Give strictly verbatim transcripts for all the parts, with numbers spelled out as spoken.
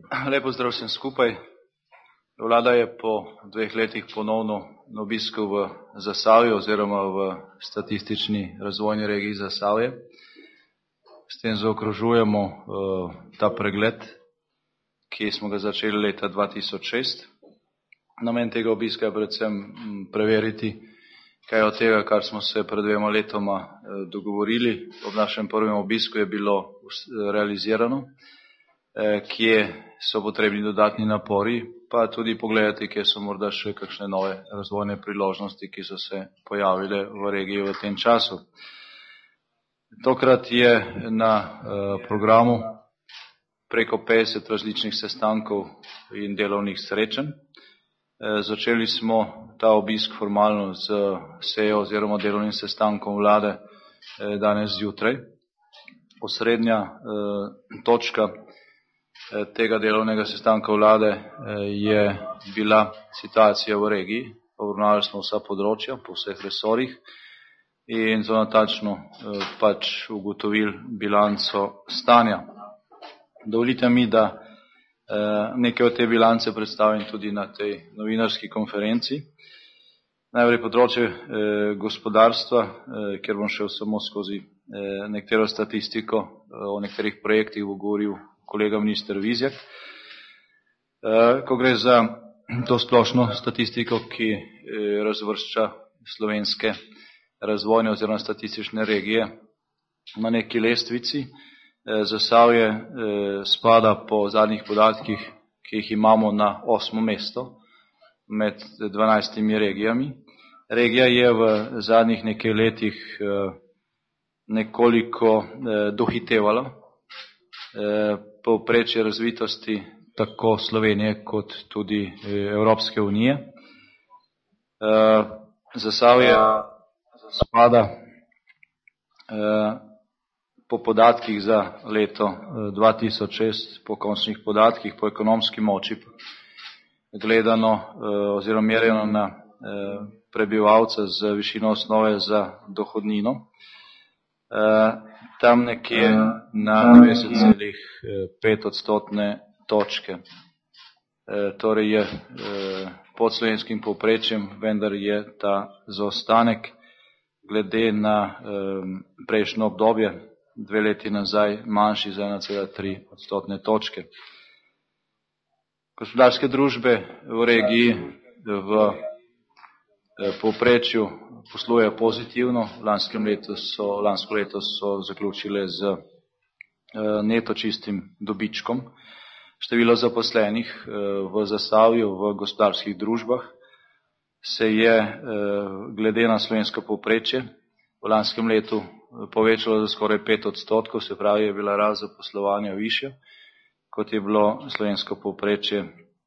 Lep pozdrav vsem skupaj. Vlada je po dveh letih ponovno na obisku v Zasavju oziroma v statistični razvojni regiji Zasavje. S tem zaokrožujemo uh, ta pregled, ki smo ga začeli leta dva tisoč šest. Namen tega obiska je predvsem preveriti, kaj od tega, kar smo se pred dvema letoma uh, dogovorili. Ob našem prvem obisku je bilo realizirano, uh, kje so potrebni dodatni napori, pa tudi pogledati, kje so morda še kakšne nove razvojne priložnosti, ki so se pojavile v regiji v tem času. Tokrat je na uh, programu preko petdeset različnih sestankov in delovnih srečanj. E, začeli smo ta obisk formalno z sejo oziroma delovnim sestankom vlade e, danes zjutraj. Osrednja e, točka e, tega delovnega sestanka vlade e, je bila situacija v regiji. Obravnavali smo vsa področja po vseh resorjih in zelo natančno e, pač ugotovili bilanco stanja. Dovolite mi, da eh, nekaj od te bilance predstavim tudi na tej novinarski konferenci. Najprej področje eh, gospodarstva, eh, kjer bom šel samo skozi eh, nekatero statistiko, eh, o nekaterih projektih bo govoril kolega minister Vizjak. Eh, ko gre za to splošno statistiko, ki eh, razvršča slovenske razvojne oziroma statistične regije na neki lestvici, Zasavje eh, spada po zadnjih podatkih, ki jih imamo, na osmo mesto med dvanajstimi regijami. Regija je v zadnjih nekaj letih eh, nekoliko eh, dohitevala eh, povprečje razvitosti tako Slovenije kot tudi eh, Evropske unije. Eh, Zasavje spada eh, po podatkih za leto dva tisoč šest, po končnih podatkih, po ekonomski moči gledano oziroma merjeno na prebivalca z višino osnove za dohodnino, tam nekje na dvajset celih pet odstotne točke. Torej je pod slovenskim povprečjem, vendar je ta zaostanek glede na prejšnjo obdobje dve leti nazaj manjši za ena cela tri odstotne točke. Gospodarske družbe v regiji v povprečju poslujejo pozitivno. Lanskem letu so, lansko leto so zaključile z neto čistim dobičkom. Število zaposlenih v Zasavju v gospodarskih družbah se je glede na slovensko povprečje v lanskem letu povečalo za skoraj pet odstotkov, se pravi, je bila rast zaposlovanja višja, kot je bilo slovensko povprečje.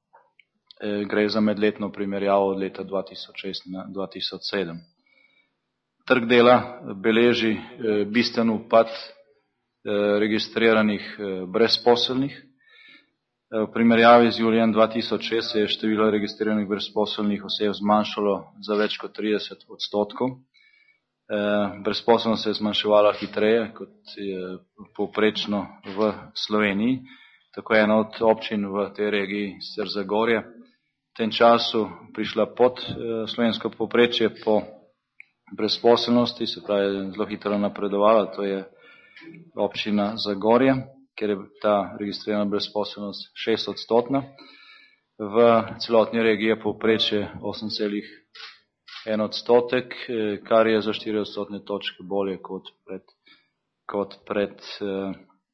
E, gre za medletno primerjavo od leta dva tisoč šest na dva tisoč sedem. Trg dela beleži e, bistven upad e, registriranih e, brezposelnih. E, v primerjavi z julijem dva tisoč šest se je število registriranih brezposelnih oseb zmanjšalo za več kot trideset odstotkov. Brezposelnost se je zmanjševala hitreje kot je povprečno v Sloveniji. Tako je ena od občin v tej regiji, sicer Zagorje, v tem času prišla pod slovensko povprečje po brezposelnosti, se pravi zelo hitro napredovala, to je občina Zagorje, kjer je ta registrirana brezposelnost šest odstotna. V celotni regiji je povprečje osem celih en odstotek, kar je za štiri odstotne točke bolje kot pred, kot pred eh,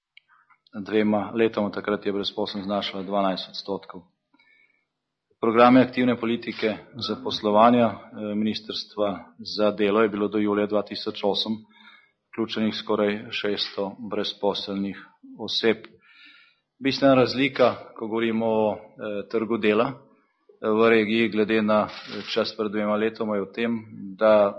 dvema letoma. Takrat je brezposelnost znašala dvanajst odstotkov. Programe aktivne politike zaposlovanja eh, Ministrstva za delo je bilo do julija dva tisoč osem vključenih skoraj šeststo brezposelnih oseb. Bistvena razlika, ko govorimo o eh, trgu dela v regiji glede na čas pred dvema letoma, je v tem, da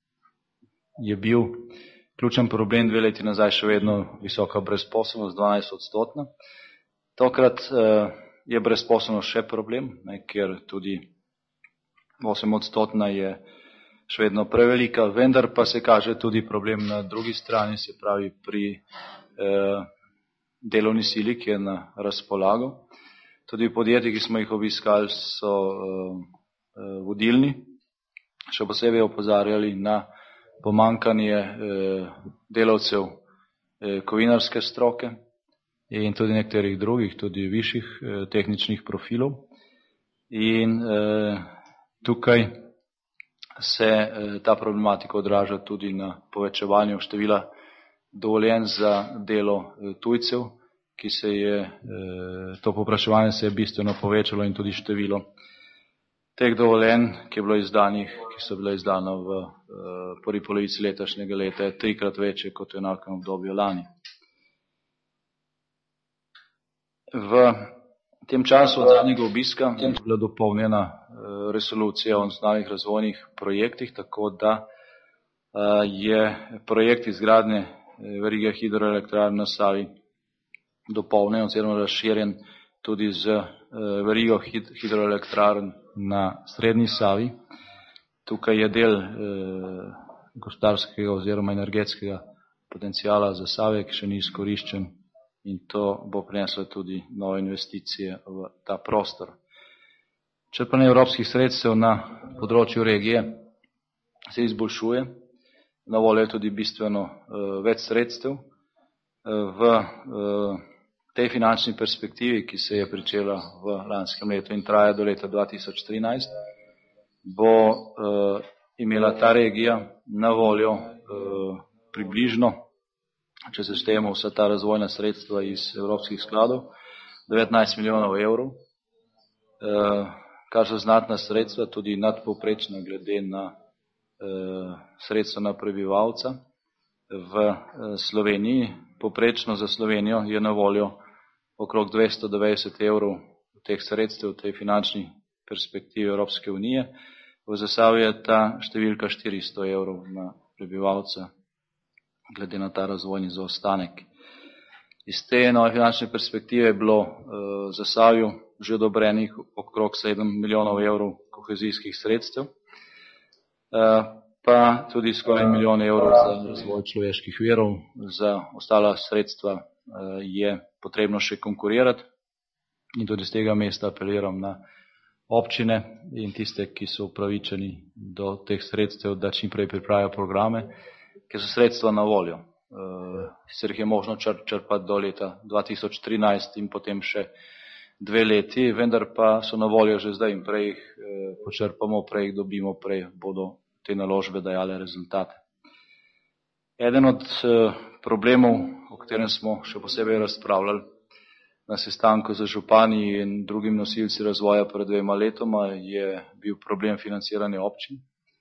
je bil ključen problem dve leti nazaj še vedno visoka brezposelnost, dvanajst odstotna. Tokrat eh, je brezposelnost še problem, ne, ker tudi osem odstotna je še vedno prevelika, vendar pa se kaže tudi problem na drugi strani, se pravi pri eh, delovni sili, ki je na razpolago. Tudi podjetji, ki smo jih obiskali, so vodilni, še posebej opozarjali na pomankanje delavcev kovinarske stroke in tudi nekaterih drugih, tudi višjih tehničnih profilov. In tukaj se ta problematika odraža tudi na povečevanju števila dovoljenj za delo tujcev, ki se je, to povpraševanje se je bistveno povečalo in tudi število teh dovoljenj, ki je bilo izdanih, ki so bile izdane v prvi polovici letošnjega leta, je trikrat večje kot v enakem obdobju lani. V tem času od zadnjega obiska je bila dopolnjena resolucija o nacionalnih razvojnih projektih, tako da je projekt izgradnje verige hidroelektrarn na Savi dopolnjen oziroma razširjen tudi z verigo hidroelektrarn na srednji Savi. Tukaj je del gospodarskega oziroma energetskega potencijala Zasavja, ki še ni izkoriščen, in to bo prineslo tudi nove investicije v ta prostor. Črpanje evropskih sredstev na področju regije se izboljšuje. Na voljo je tudi bistveno več sredstev. V tej finančni perspektivi, ki se je pričela v lanskem letu in traja do leta dva tisoč trinajst, bo imela ta regija na voljo približno, če se štejemo vsa ta razvojna sredstva iz evropskih skladov, devetnajst milijonov evrov, kar so znatna sredstva, tudi nadpovprečna glede na sredstva na prebivalca. V Sloveniji, poprečno za Slovenijo, je na voljo okrog dvesto dvajset evrov teh sredstev v tej finančni perspektivi Evropske unije. V Zasavju je ta številka štiristo evrov na prebivalca, glede na ta razvojni zaostanek. Iz te nove finančne perspektive je bilo v Zasavju že odobrenih okrog sedem milijonov evrov kohezijskih sredstev, pa tudi skoraj milijon evrov za razvoj človeških virov. Za ostala sredstva je potrebno še konkurirati in tudi z tega mesta apeliram na občine in tiste, ki so upravičeni do teh sredstev, da čim prej pripravijo programe, ker so sredstva na voljo. Sicer jih je možno črpati do leta dva tisoč trinajst in potem še dve leti, vendar pa so na voljo že zdaj in prej jih počrpamo, prej jih dobimo, prej bodo te naložbe dajale rezultate. Eden od problemov, o katerem smo še posebej razpravljali na sestanku z župani in drugim nosilci razvoja pred dvema letoma, je bil problem financiranja občin.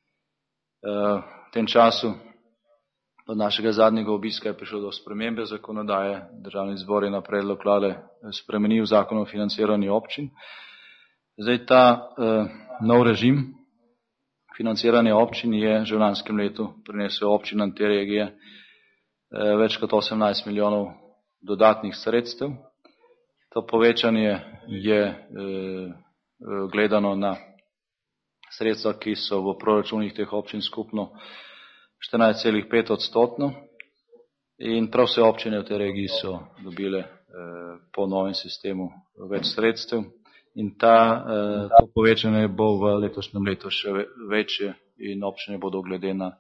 V tem času od našega zadnjega obiska je prišlo do spremembe zakonodaje. Državni zbor je na predlog vlade spremenil zakon o financiranju občin. Zdaj ta nov režim financiranje občin je že v lanskem letu prinesel občinam te regije več kot osemnajst milijonov dodatnih sredstev. To povečanje je gledano na sredstva, ki so v proračunih teh občin skupno štirinajst celih pet odstotno in prav vse občine v tej regiji so dobile po novem sistemu več sredstev. In ta, to povečanje bo v letošnjem letu še večje in občine bodo glede na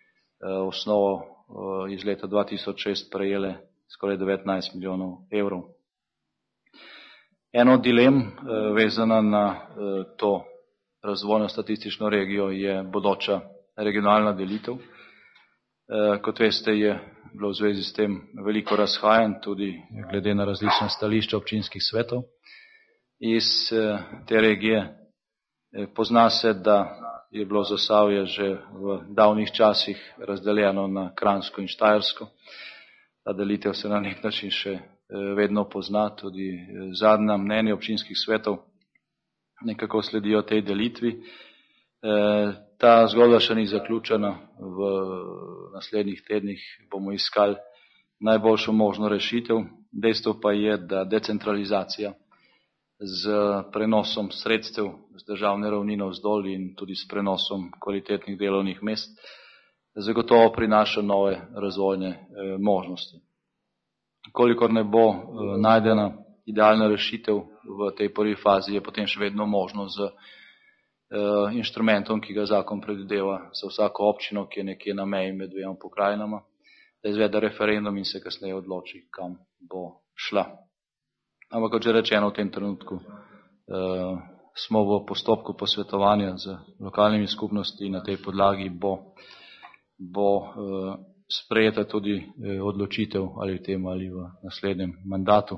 osnovo iz leta dva tisoč šest prejele skoraj devetnajst milijonov evrov. Eno od dilem vezana na to razvojno statistično regijo je bodoča regionalna delitev. Kot veste, je bilo v zvezi s tem veliko razhajanj, tudi glede na različna stališča občinskih svetov iz te regije. Pozna se, da je bilo Zasavje že v davnih časih razdeljeno na Kranjsko in Štajersko. Ta delitev se na nek način še vedno pozna, tudi zadnja mnenja občinskih svetov nekako sledijo tej delitvi. Ta zgodba še ni zaključena, v naslednjih tednih bomo iskali najboljšo možno rešitev. Dejstvo pa je, da decentralizacija z prenosom sredstev z državne ravni navzdol in tudi s prenosom kvalitetnih delovnih mest zagotovo prinaša nove razvojne možnosti. Kolikor ne bo najdena idealna rešitev v tej prvi fazi je potem še vedno možno z uh, inštrumentom, ki ga zakon predvideva za vsako občino, ki je nekje na meji med dvema pokrajinama, da izvede referendum in se kasneje odloči, kam bo šla. Ampak kot že rečeno, v tem trenutku uh, smo v postopku posvetovanja z lokalnimi skupnosti in na tej podlagi bo, bo uh, sprejeta tudi uh, odločitev ali v tem ali v naslednjem mandatu.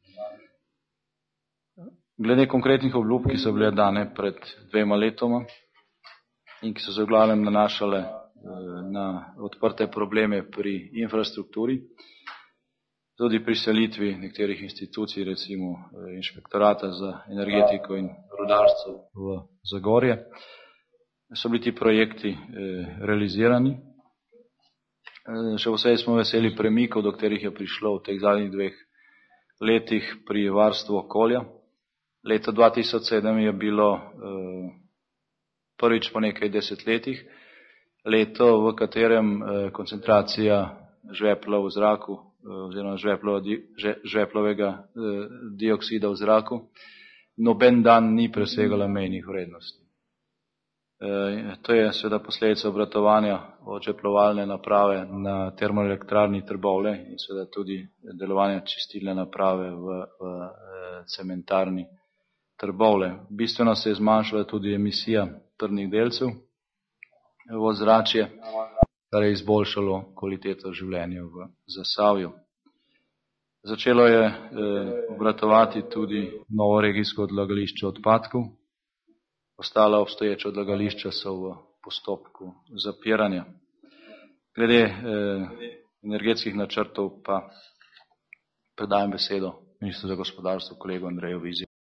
Glede konkretnih obljub, ki so bile dane pred dvema letoma in ki so se v glavnem nanašale uh, na odprte probleme pri infrastrukturi, tudi pri selitvi nekterih institucij, recimo inšpektorata za energetiko in rudarstvo v Zagorje, so bili ti projekti eh, realizirani. Eh, še vsej smo veseli premikov, do katerih je prišlo v teh zadnjih dveh letih pri varstvu okolja. Leto dva tisoč sedem je bilo eh, prvič po nekaj desetletjih leto, v katerem eh, koncentracija žvepla v zraku oziroma žveplovega dioksida v zraku, noben dan ni presegala mejnih vrednosti. To je seveda posledica obratovanja odžveplovalne naprave na termoelektrarni Trbovlje in seveda tudi delovanja čistilne naprave v, v cementarni Trbovlje. Bistveno se je zmanjšala tudi emisija trdnih delcev v ozračje, kar je izboljšalo kvaliteto življenja v Zasavju. Začelo je eh, obratovati tudi novo regijsko odlagališče odpadkov. Ostala obstoječa odlagališča so v postopku zapiranja. Glede eh, energetskih načrtov pa predajam besedo ministru za gospodarstvo, kolegu Andreju Vizjaku.